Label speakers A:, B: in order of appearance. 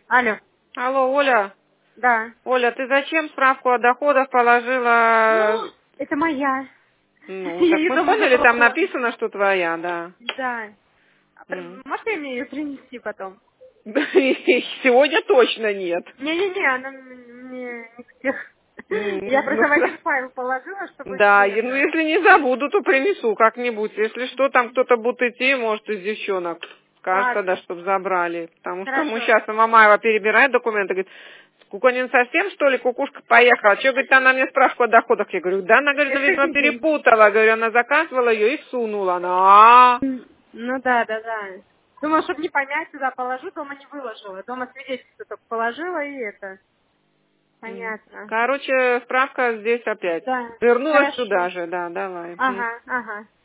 A: Алло.
B: Алло, Оля.
A: Да.
B: Оля, ты зачем справку о доходах положила?
A: Ну, это моя.
B: Ну,
A: Я
B: так
A: ее
B: мы
A: дома
B: поняли, там
A: забрала.
B: написано, что твоя, да.
A: Да.
B: М.
A: Можете мне ее принести потом?
B: Сегодня точно нет.
A: Не-не-не, она мне не в тех. Я
B: Ну,
A: просто в один файл положила, чтобы
B: да,
A: не
B: ну
A: это.
B: если не забуду, то принесу как-нибудь. Если что, там кто-то будет идти, может, из девчонок скажет тогда,
A: Ладно,
B: чтобы забрали. Потому что мы
A: хорошо.
B: сейчас, Мамаева перебирает документы, говорит, Куконин совсем, что ли, кукушка поехала? Че, говорит, она мне справку о доходах? Я говорю, да, она, говорит,
A: Это
B: видимо,
A: какой день?
B: перепутала. Говорю, она заказывала ее и всунула. Она,
A: Ну да. Думала, чтобы не помять, сюда положу, дома не выложила. Дома свидетельство только положила и это. Понятно.
B: Короче, справка здесь опять.
A: Да,
B: Вернулась
A: хорошо.
B: сюда же, да, давай.
A: Ага.